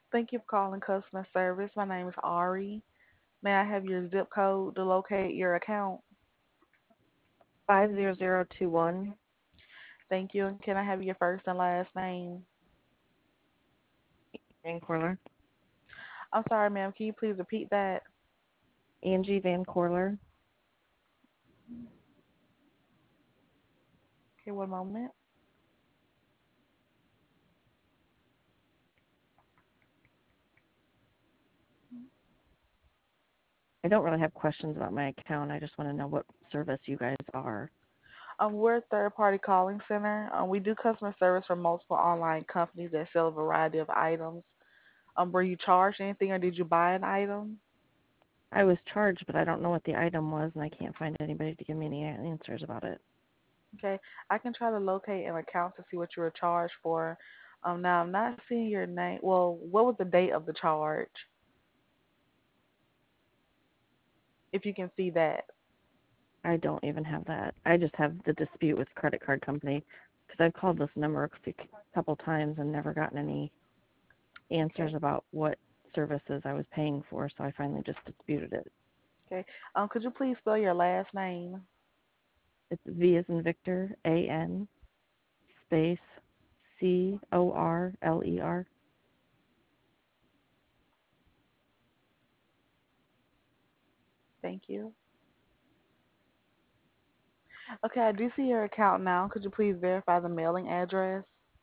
Thank you for calling customer service. My name is Ari. May I have your zip code to locate your account? 50021. Thank you. And can I have your first and last name? Van Corler. I'm sorry, ma'am. Can you please repeat that? Angie Van Corler. Okay, one moment. I don't really have questions about my account. I just want to know what service you guys are. We're a third-party calling center. We do customer service for multiple online companies that sell a variety of items. Were you charged anything or did you buy an item? I was charged, but I don't know what the item was, and I can't find anybody to give me any answers about it. Okay, I can try to locate an account to see what you were charged for. Now I'm not seeing your name. Well, what was the date of the charge? If you can see that. I don't even have that. I just have the dispute with credit card company because I've called this number couple times and never gotten any answers Okay, about what services I was paying for, so I finally just disputed it. okay. Could you please spell your last name? It's V as in Victor, A-N, space, Corler. Thank you. Okay, I do see your account now. Could you please verify the mailing address?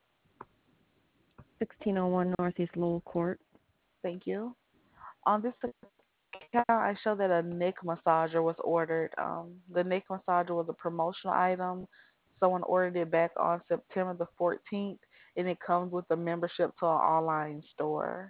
1601 Northeast Lowell Court. Thank you. On this account, I show that a neck massager was ordered. The neck massager was a promotional item. Someone ordered it back on September the 14th, and it comes with a membership to an online store.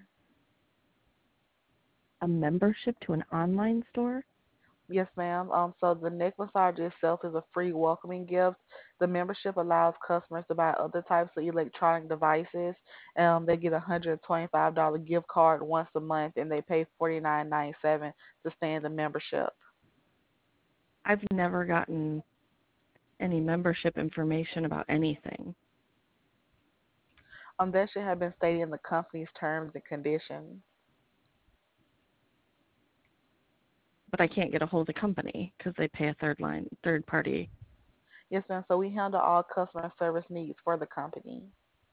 A membership to an online store? Yes, ma'am. So the neck massager itself is a free welcoming gift. The membership allows customers to buy other types of electronic devices. They get a $125 gift card once a month, and they pay $49.97 to stay in the membership. I've never gotten any membership information about anything, That should have been stated in the company's terms and conditions. but I can't get a hold of the company because they pay a third party. Yes, ma'am. So we handle all customer service needs for the company.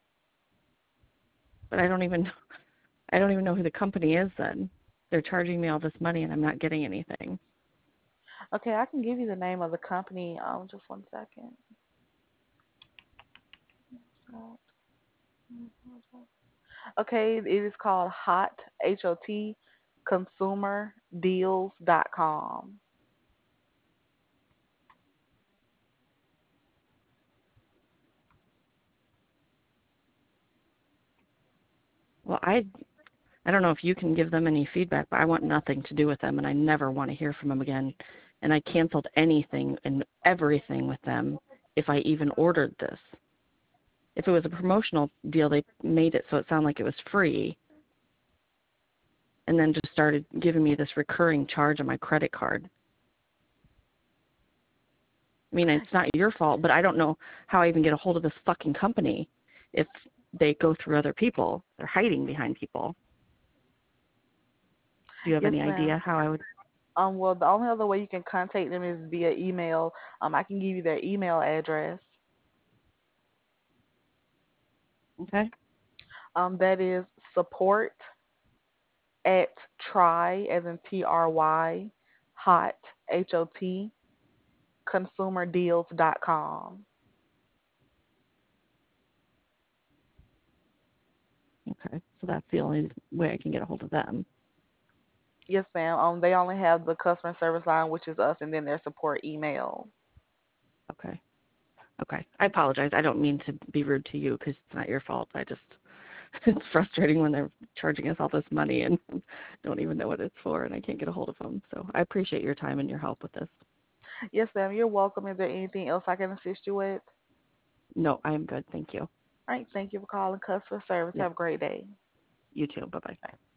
But I don't even know who the company is then. They're charging me all this money and I'm not getting anything. Okay, I can give you the name of the company. Just one second. Okay, it is called HOT, HOT, consumerdeals.com. Well, I don't know if you can give them any feedback, but I want nothing to do with them and I never want to hear from them again. And I canceled anything and everything with them if I even ordered this. If it was a promotional deal, they made it so it sounded like it was free and then just started giving me this recurring charge on my credit card. I mean, it's not your fault, but I don't know how I even get a hold of this fucking company if they go through other people. They're hiding behind people. Do you have Yes, any ma'am. idea how I would? Well, the only other way you can contact them is via email. I can give you their email address. Okay. That is support at try, as in TRY, hot, HOT, consumerdeals.com. Okay. So that's the only way I can get a hold of them. Yes, ma'am. They only have the customer service line, which is us, and then their support email. Okay. Okay. I apologize. I don't mean to be rude to you because it's not your fault. It's frustrating when they're charging us all this money and don't even know what it's for, and I can't get a hold of them. So I appreciate your time and your help with this. Yes, ma'am. You're welcome. Is there anything else I can assist you with? No, I am good. Thank you. All right. Thank you for calling customer service. Yep. Have a great day. You too. Bye bye.